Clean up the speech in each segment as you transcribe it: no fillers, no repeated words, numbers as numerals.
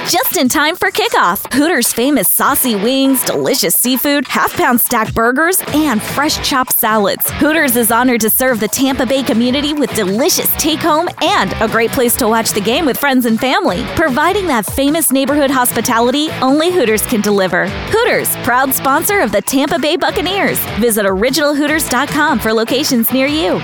just in time for kickoff. Hooters' famous saucy wings, delicious seafood, half-pound stacked burgers, and fresh chopped salads. Hooters is honored to serve the Tampa Bay community with delicious take-home and a great place to watch the game with friends and family. Providing that famous neighborhood hospitality only Hooters can deliver. Hooters, proud sponsor of the Tampa Bay Buccaneers. Visit originalhooters.com for locations near you.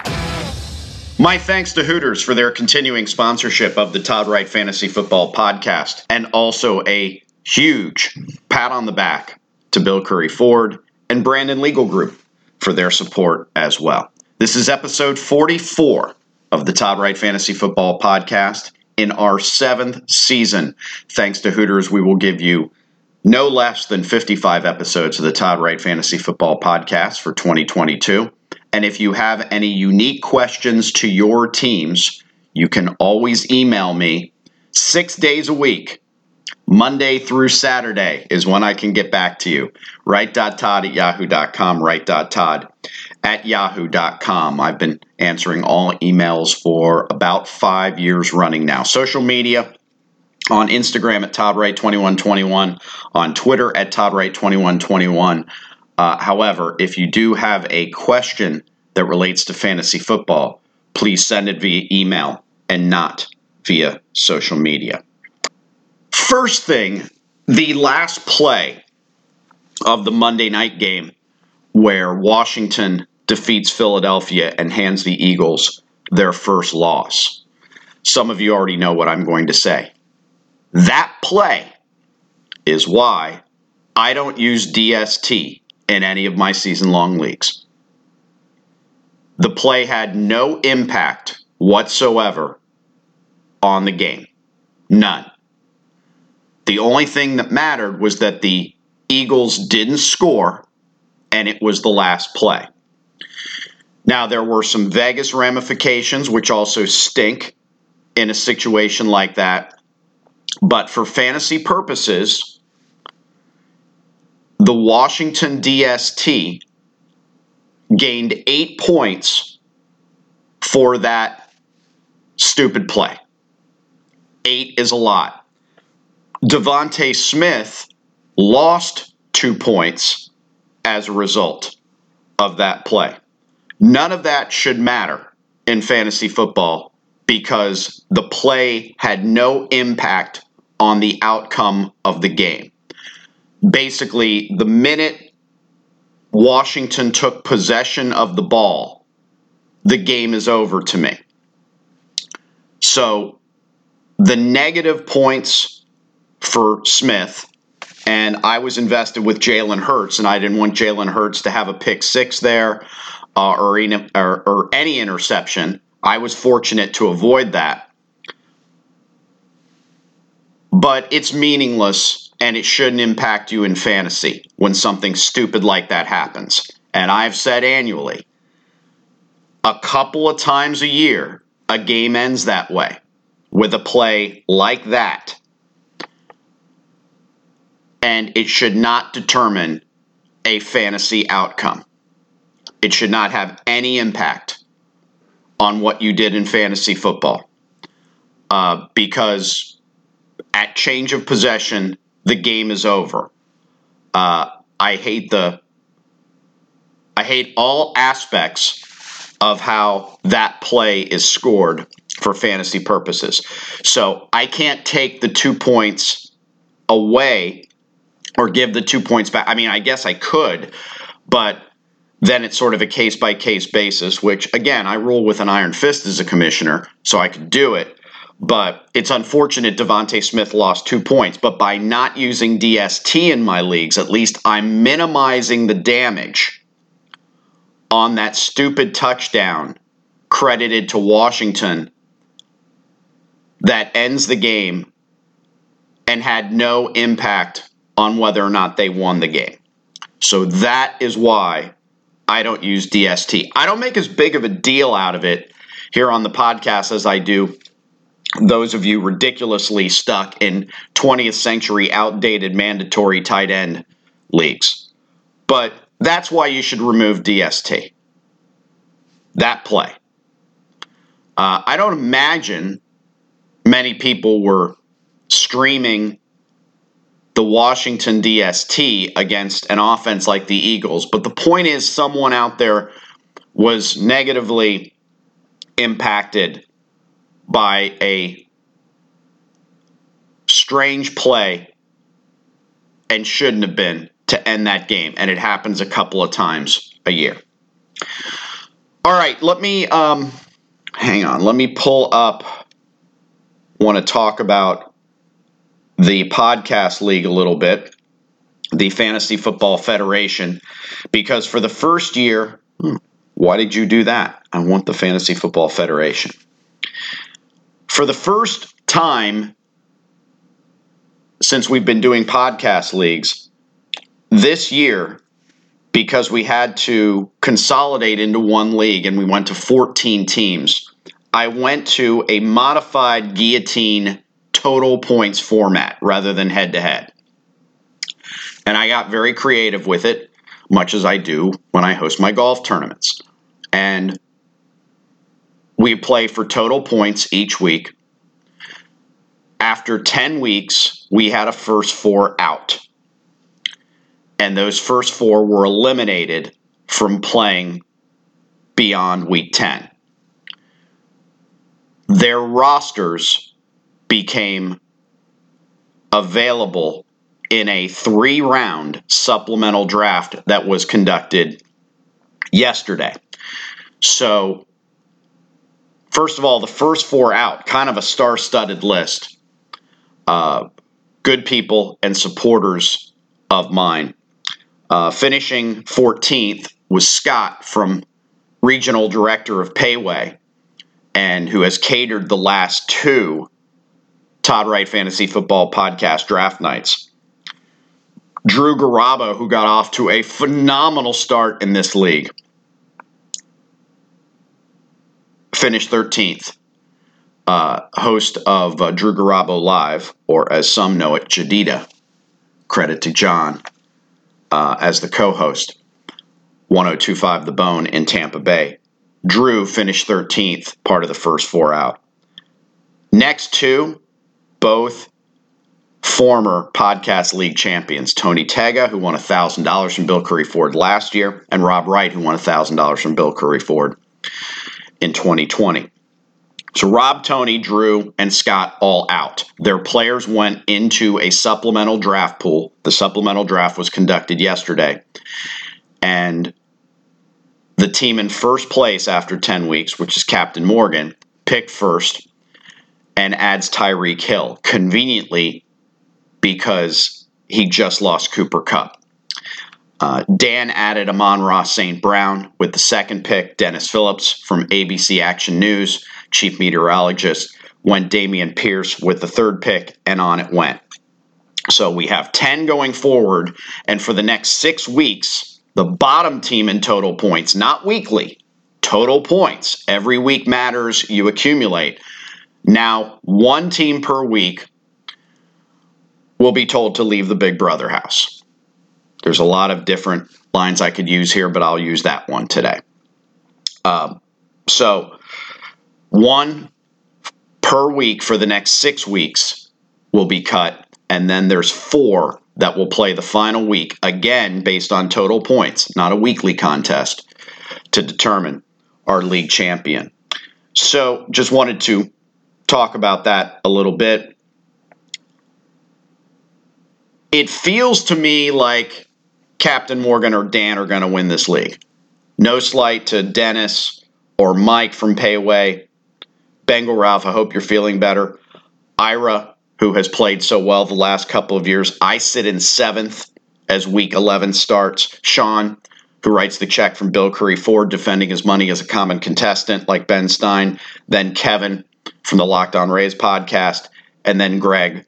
My thanks to Hooters for their continuing sponsorship of the Todd Wright Fantasy Football Podcast, and also a huge pat on the back to Bill Curry Ford and Brandon Legal Group for their support as well. This is episode 44 of the Todd Wright Fantasy Football Podcast in our 7th season. Thanks to Hooters, we will give you no less than 55 episodes of the Todd Wright Fantasy Football Podcast for 2022. And if you have any unique questions to your teams, you can always email me 6 days a week. Monday through Saturday is when I can get back to you. Wright.todd@yahoo.com, wright.todd@yahoo.com. I've been answering all emails for about 5 years running now. Social media, on Instagram at ToddWright2121, on Twitter at ToddWright2121. However, if you do have a question that relates to fantasy football, please send it via email and not via social media. First thing, the last play of the Monday night game where Washington defeats Philadelphia and hands the Eagles their first loss. Some of you already know what I'm going to say. That play is why I don't use DST in any of my season-long leagues. The play had no impact whatsoever on the game. None. The only thing that mattered was that the Eagles didn't score, and it was the last play. Now, there were some Vegas ramifications, which also stink in a situation like that. But for fantasy purposes, the Washington DST gained 8 points for that stupid play. 8 is a lot. Devontae Smith lost 2 points as a result of that play. None of that should matter in fantasy football because the play had no impact on the outcome of the game. Basically, the minute Washington took possession of the ball, the game is over to me. So the negative points for Smith, and I was invested with Jalen Hurts, and I didn't want Jalen Hurts to have a pick six there or any interception. I was fortunate to avoid that. But it's meaningless. And it shouldn't impact you in fantasy when something stupid like that happens. And I've said annually, a couple of times a year, a game ends that way with a play like that. And it should not determine a fantasy outcome. It should not have any impact on what you did in fantasy football. Because at change of possession, the game is over. I hate all aspects of how that play is scored for fantasy purposes. So I can't take the 2 points away or give the 2 points back. I mean, I guess I could, but then it's sort of a case-by-case basis, which, again, I rule with an iron fist as a commissioner, so I could do it. But it's unfortunate Devontae Smith lost 2 points. But by not using DST in my leagues, at least I'm minimizing the damage on that stupid touchdown credited to Washington that ends the game and had no impact on whether or not they won the game. So that is why I don't use DST. I don't make as big of a deal out of it here on the podcast as I do those of you ridiculously stuck in 20th century outdated mandatory tight end leagues. But that's why you should remove DST. That play. I don't imagine many people were streaming the Washington DST against an offense like the Eagles. But the point is, someone out there was negatively impacted by a strange play and shouldn't have been to end that game. And it happens a couple of times a year. All right, let me hang on. Let me pull up. Want to talk about the podcast league a little bit, the Fantasy Football Federation, because for the first year, why did you do that? I want the Fantasy Football Federation. For the first time since we've been doing podcast leagues, this year, because we had to consolidate into one league and we went to 14 teams, I went to a modified guillotine total points format rather than head-to-head. And I got very creative with it, much as I do when I host my golf tournaments. And we play for total points each week. After 10 weeks, we had a first four out. And those first four were eliminated from playing beyond week 10. Their rosters became available in a 3-round supplemental draft that was conducted yesterday. So, first of all, the first four out, kind of a star-studded list. Good people and supporters of mine. Finishing 14th was Scott from Regional Director of Payway, and who has catered the last 2 Todd Wright Fantasy Football Podcast draft nights. Drew Garabo, who got off to a phenomenal start in this league, finished 13th. Host of Drew Garabo Live, or as some know it, Jadida. Credit to John as the co-host. 1025 The Bone in Tampa Bay. Drew finished 13th, part of the first four out. Next 2, both former Podcast League champions. Tony Tega, who won $1,000 from Bill Curry Ford last year, and Rob Wright, who won $1,000 from Bill Curry Ford in 2020. So Rob, Tony, Drew, and Scott all out. Their players went into a supplemental draft pool. The supplemental draft was conducted yesterday. And the team in first place after 10 weeks, which is Captain Morgan, picked first and adds Tyreek Hill, conveniently because he just lost Cooper Kupp. Dan added Amon-Ra St. Brown with the second pick. Dennis Phillips from ABC Action News, chief meteorologist, went Damian Pierce with the third pick, and on it went. So we have 10 going forward, and for the next 6 weeks, the bottom team in total points, not weekly, total points. Every week matters, you accumulate. Now, 1 team per week will be told to leave the Big Brother house. There's a lot of different lines I could use here, but I'll use that one today. So 1 per week for the next 6 weeks will be cut, and then there's 4 that will play the final week, again based on total points, not a weekly contest, to determine our league champion. So just wanted to talk about that a little bit. It feels to me like Captain Morgan or Dan are going to win this league. No slight to Dennis or Mike from Payway. Bengal Ralph, I hope you're feeling better. Ira, who has played so well the last couple of years. I sit in 7th as week 11 starts. Sean, who writes the check from Bill Curry Ford, defending his money as a common contestant like Ben Stein. Then Kevin from the Locked On Rays podcast. And then Greg,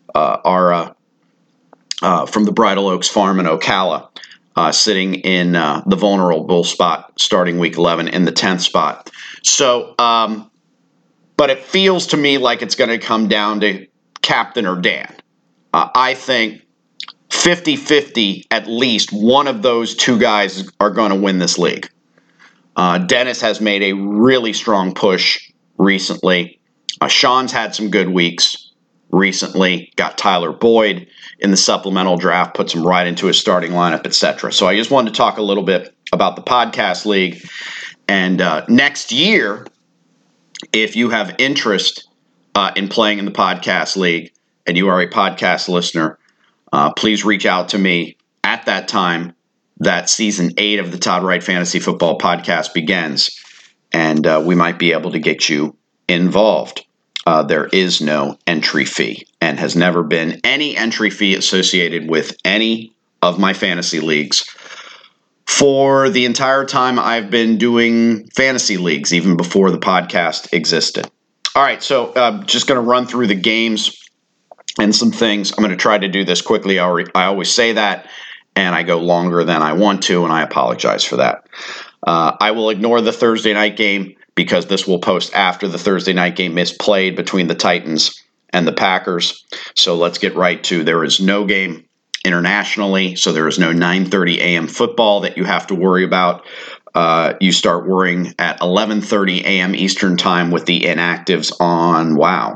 from the Bridal Oaks Farm in Ocala, sitting in the vulnerable spot starting week 11 in the 10th spot. So, but it feels to me like it's going to come down to Captain or Dan. I think 50-50, at least one of those 2 guys are going to win this league. Dennis has made a really strong push recently. Sean's had some good weeks. recently, got Tyler Boyd in the supplemental draft, puts him right into his starting lineup, etc. So I just wanted to talk a little bit about the podcast league. And next year, if you have interest in playing in the podcast league and you are a podcast listener, please reach out to me at that time that season 8 of the Todd Wright Fantasy Football Podcast begins, and we might be able to get you involved. There is no entry fee and has never been any entry fee associated with any of my fantasy leagues for the entire time I've been doing fantasy leagues, even before the podcast existed. All right, so just going to run through the games and some things. I'm going to try to do this quickly. I always say that, and I go longer than I want to, and I apologize for that. I will ignore the Thursday night game because this will post after the Thursday night game is played between the Titans and the Packers. So let's get right to there is no game internationally, so there is no 9:30 a.m. football that you have to worry about. You start worrying at 11:30 a.m. Eastern time with the inactives on,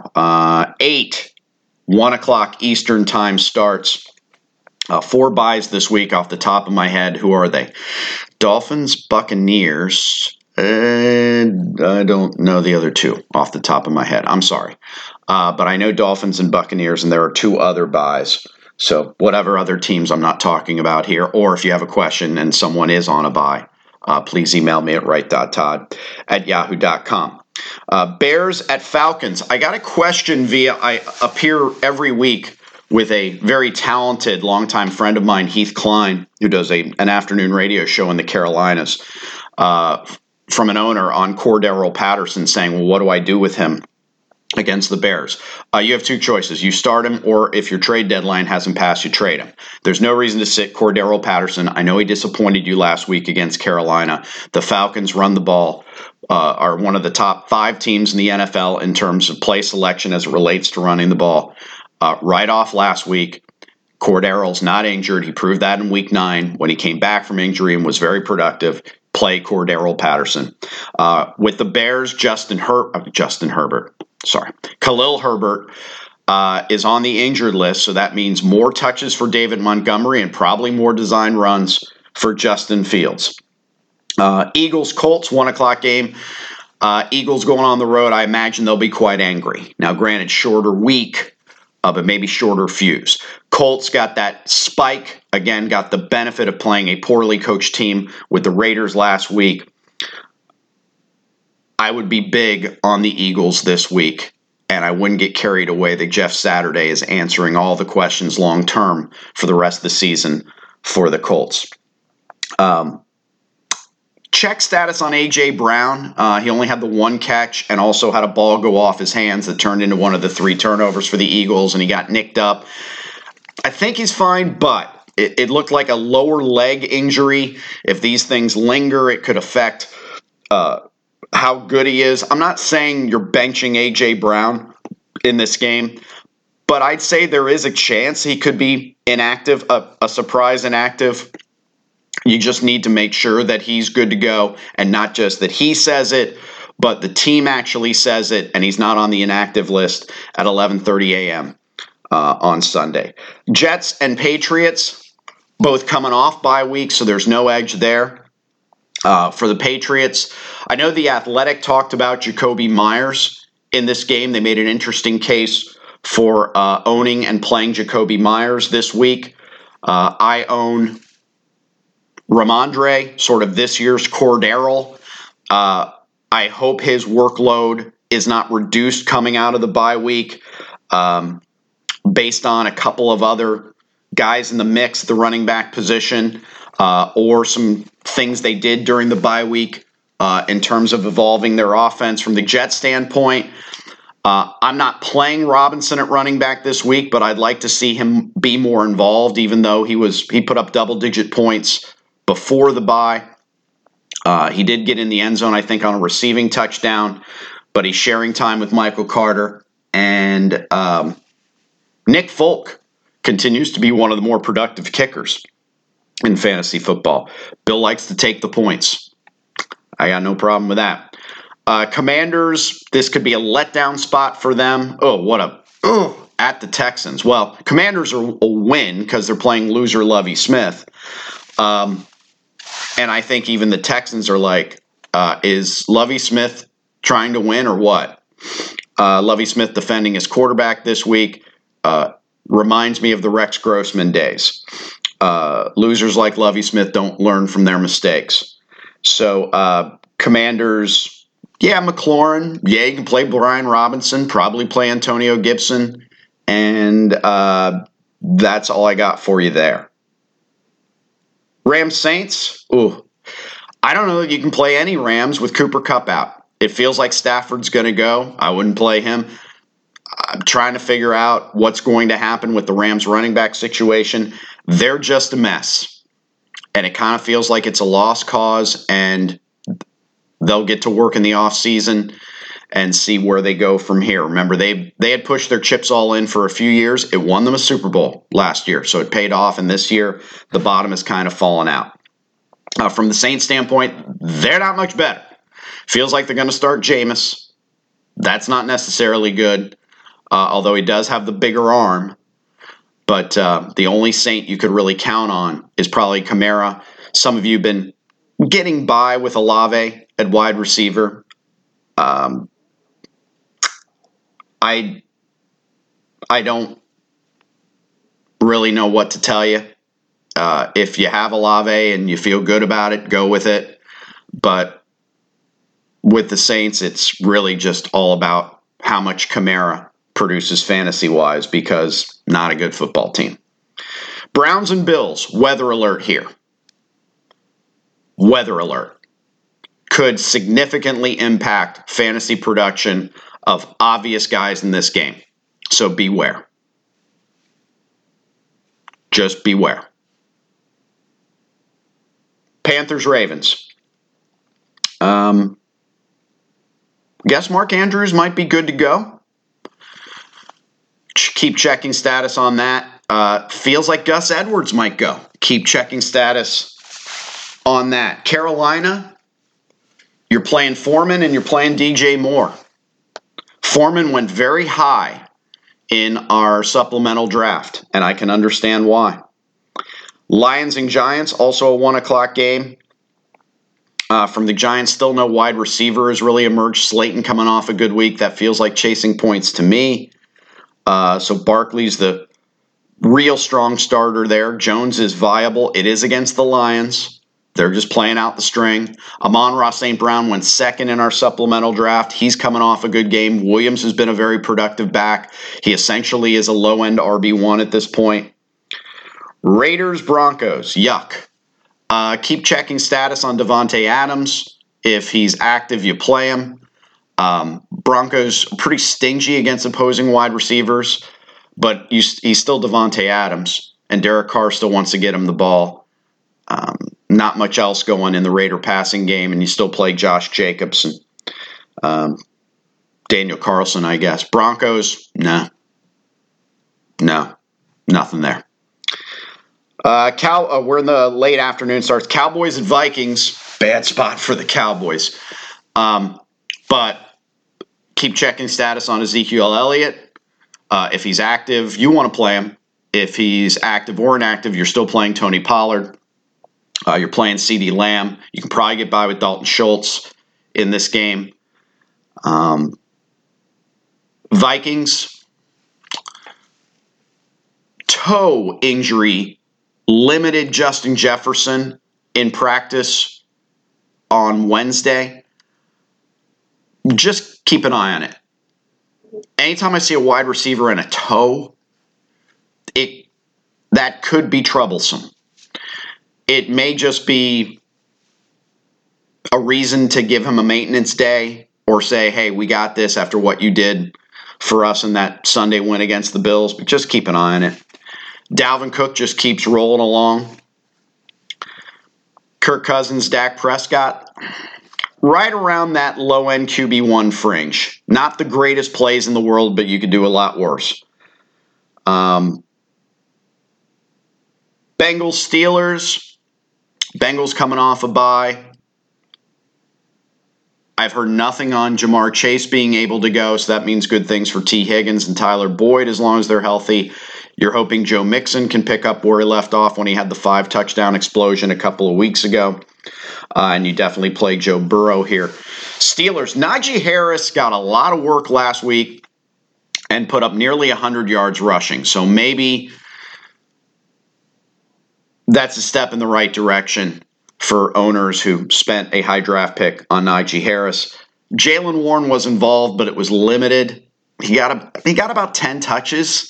1 o'clock Eastern time starts. 4 buys this week off the top of my head. Who are they? Dolphins, Buccaneers, and I don't know the other 2 off the top of my head. I'm sorry. But I know Dolphins and Buccaneers, and there are 2 other buys. So whatever other teams I'm not talking about here, or if you have a question and someone is on a buy, please email me at wright.todd@yahoo.com. Bears at Falcons. I got a question I appear every week with a very talented longtime friend of mine, Heath Klein, who does an afternoon radio show in the Carolinas, from an owner on Cordarrelle Patterson saying, well, what do I do with him against the Bears? You have 2 choices. You start him, or if your trade deadline hasn't passed, you trade him. There's no reason to sit Cordarrelle Patterson. I know he disappointed you last week against Carolina. The Falcons run the ball, are one of the top 5 teams in the NFL in terms of play selection as it relates to running the ball. Right off last week, Cordarrelle's not injured. He proved that in week 9 when he came back from injury and was very productive. Play Cordarrelle Patterson. With the Bears, Khalil Herbert is on the injured list, so that means more touches for David Montgomery and probably more design runs for Justin Fields. Eagles-Colts, 1 o'clock game. Eagles going on the road, I imagine they'll be quite angry. Now, granted, shorter week, but maybe shorter fuse. Colts got that spike, again, got the benefit of playing a poorly coached team with the Raiders last week. I would be big on the Eagles this week, and I wouldn't get carried away that Jeff Saturday is answering all the questions long-term for the rest of the season for the Colts. Check status on A.J. Brown. He only had the 1 catch and also had a ball go off his hands that turned into one of the 3 turnovers for the Eagles, and he got nicked up. I think he's fine, but it looked like a lower leg injury. If these things linger, it could affect how good he is. I'm not saying you're benching A.J. Brown in this game, but I'd say there is a chance he could be inactive, a surprise inactive. You just need to make sure that he's good to go, and not just that he says it, but the team actually says it, and he's not on the inactive list at 11:30 a.m. On Sunday. Jets and Patriots, both coming off bye week, so there's no edge there. For the Patriots, I know The Athletic talked about Jakobi Meyers in this game. They made an interesting case for owning and playing Jakobi Meyers this week. I own Ramondre, sort of this year's Cordarrelle. I hope his workload is not reduced coming out of the bye week based on a couple of other guys in the mix at the running back position or some things they did during the bye week in terms of evolving their offense from the Jets standpoint. I'm not playing Robinson at running back this week, but I'd like to see him be more involved, even though he put up double-digit points before the bye. He did get in the end zone, I think, on a receiving touchdown, but he's sharing time with Michael Carter. And Nick Folk continues to be one of the more productive kickers in fantasy football. Bill likes to take the points. I got no problem with that. Commanders, this could be a letdown spot for them. at the Texans. Well, Commanders will win because they're playing loser Lovie Smith. And I think even the Texans are like, is Lovie Smith trying to win or what? Lovie Smith defending his quarterback this week reminds me of the Rex Grossman days. Losers like Lovie Smith don't learn from their mistakes. So Commanders, McLaurin. Yeah, you can play Brian Robinson, probably play Antonio Gibson. And that's all I got for you there. Rams Saints. Ooh, I don't know that you can play any Rams with Cooper Kupp out. It feels like Stafford's going to go. I wouldn't play him. I'm trying to figure out what's going to happen with the Rams running back situation. They're just a mess. And it kind of feels like it's a lost cause, and they'll get to work in the offseason and see where they go from here. Remember, they had pushed their chips all in for a few years. It won them a Super Bowl last year, so it paid off. And this year, the bottom has kind of fallen out. From the Saints standpoint, they're not much better. Feels like they're going to start Jameis. That's not necessarily good, although he does have the bigger arm. But the only Saint you could really count on is probably Kamara. Some of you have been getting by with Olave at wide receiver. I don't really know what to tell you. If you have Olave and you feel good about it, go with it. But with the Saints, it's really just all about how much Kamara produces fantasy-wise, because not a good football team. Browns and Bills, weather alert here. Weather alert. Could significantly impact fantasy production of obvious guys in this game. So beware. Just beware. Panthers, Ravens. Guess Mark Andrews might be good to go. Keep checking status on that. Feels like Gus Edwards might go. Keep checking status on that. Carolina, you're playing Foreman and you're playing DJ Moore. Foreman went very high in our supplemental draft, and I can understand why. Lions and Giants, also a 1 o'clock game. From the Giants, still no wide receiver has really emerged. Slayton coming off a good week. That feels like chasing points to me. So Barkley's the real strong starter there. Jones is viable. It is against the Lions. They're just playing out the string. Amon-Ra St. Brown went second in our supplemental draft. He's coming off a good game. Williams has been a very productive back. He essentially is a low-end RB1 at this point. Raiders, Broncos, yuck. Keep checking status on Devontae Adams. If he's active, you play him. Broncos pretty stingy against opposing wide receivers, but he's still Devontae Adams, and Derek Carr still wants to get him the ball. Not much else going in the Raider passing game, and you still play Josh Jacobs and Daniel Carlson, I guess. Broncos, no, nothing there. We're in the late afternoon starts. Cowboys and Vikings, bad spot for the Cowboys. But keep checking status on Ezekiel Elliott. If he's active, you want to play him. If he's active or inactive, you're still playing Tony Pollard. You're playing CeeDee Lamb. You can probably get by with Dalton Schultz in this game. Vikings, toe injury limited Justin Jefferson in practice on Wednesday. Just keep an eye on it. Anytime I see a wide receiver in a toe, that could be troublesome. It may just be a reason to give him a maintenance day or say, hey, we got this after what you did for us in that Sunday win against the Bills, but just keep an eye on it. Dalvin Cook just keeps rolling along. Kirk Cousins, Dak Prescott, right around that low-end QB1 fringe. Not the greatest plays in the world, but you could do a lot worse. Bengals, Steelers. Bengals coming off a bye. I've heard nothing on Jamar Chase being able to go, so that means good things for T. Higgins and Tyler Boyd as long as they're healthy. You're hoping Joe Mixon can pick up where he left off when he had the 5-touchdown explosion a couple of weeks ago. And you definitely play Joe Burrow here. Steelers, Najee Harris got a lot of work last week and put up nearly 100 yards rushing. So maybe that's a step in the right direction for owners who spent a high draft pick on Najee Harris. Jaylen Warren was involved, but it was limited. He got about 10 touches.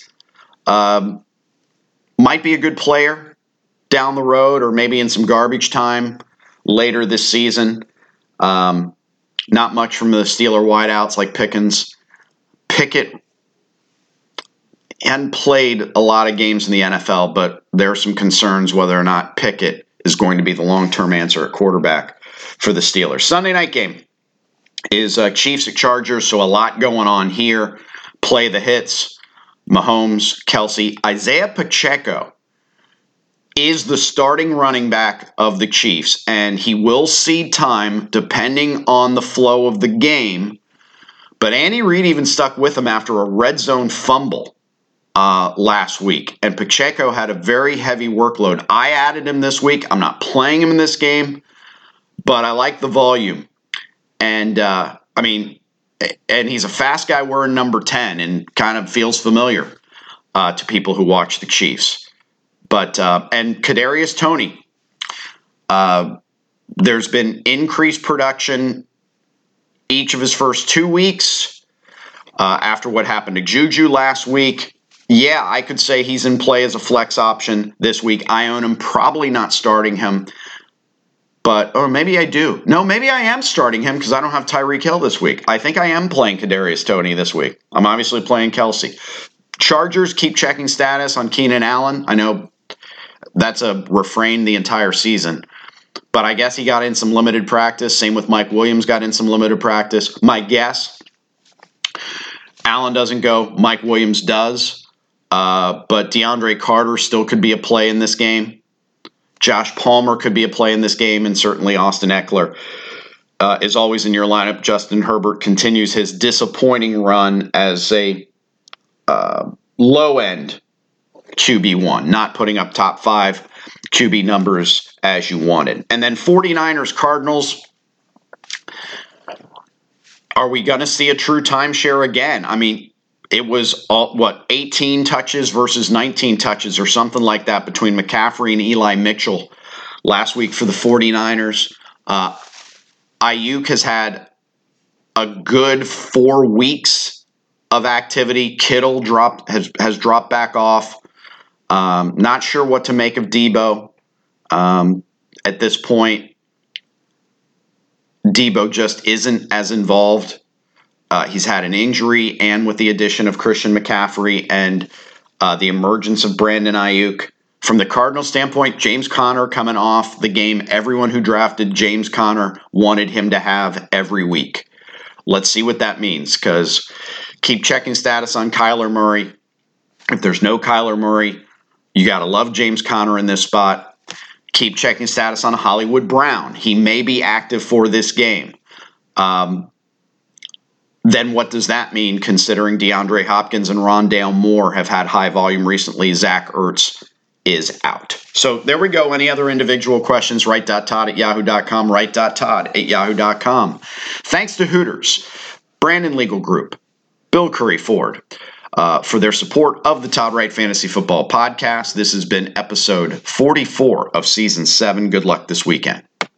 Might be a good player down the road or maybe in some garbage time later this season. Not much from the Steeler wideouts like Pickens. Pickett hadn't played a lot of games in the NFL, but there are some concerns whether or not Pickett is going to be the long-term answer at quarterback for the Steelers. Sunday night game is Chiefs at Chargers, so a lot going on here. Play the hits. Mahomes, Kelsey, Isaiah Pacheco is the starting running back of the Chiefs, and he will cede time depending on the flow of the game. But Andy Reid even stuck with him after a red zone fumble last week, and Pacheco had a very heavy workload. I added him this week. I'm not playing him in this game, but I like the volume. And, and he's a fast guy wearing number 10 and kind of feels familiar to people who watch the Chiefs. But and Kadarius Toney, there's been increased production each of his first 2 weeks after what happened to Juju last week. Yeah, I could say he's in play as a flex option this week. I own him, probably not starting him. Or maybe I do. No, maybe I am starting him because I don't have Tyreek Hill this week. I think I am playing Kadarius Toney this week. I'm obviously playing Kelsey. Chargers, keep checking status on Keenan Allen. I know that's a refrain the entire season. But I guess he got in some limited practice. Same with Mike Williams, got in some limited practice. My guess, Allen doesn't go. Mike Williams does. But DeAndre Carter still could be a play in this game. Josh Palmer could be a play in this game, and certainly Austin Eckler is always in your lineup. Justin Herbert continues his disappointing run as a low-end QB1, not putting up top 5 QB numbers as you wanted. And then 49ers, Cardinals. Are we going to see a true timeshare again? I mean, it was 18 touches versus 19 touches or something like that between McCaffrey and Eli Mitchell last week for the 49ers. Ayuk has had a good 4 weeks of activity. Kittle has dropped back off. Not sure what to make of Debo at this point. Debo just isn't as involved. He's had an injury, and with the addition of Christian McCaffrey and the emergence of Brandon Ayuk. From the Cardinals standpoint, James Conner coming off the game everyone who drafted James Conner wanted him to have every week. Let's see what that means, because keep checking status on Kyler Murray. If there's no Kyler Murray, you got to love James Conner in this spot. Keep checking status on Hollywood Brown. He may be active for this game. Then what does that mean, considering DeAndre Hopkins and Rondale Moore have had high volume recently? Zach Ertz is out. So there we go. Any other individual questions, write.todd@yahoo.com, write.todd@yahoo.com. Thanks to Hooters, Brandon Legal Group, Bill Curry Ford, for their support of the Todd Wright Fantasy Football Podcast. This has been episode 44 of Season 7. Good luck this weekend.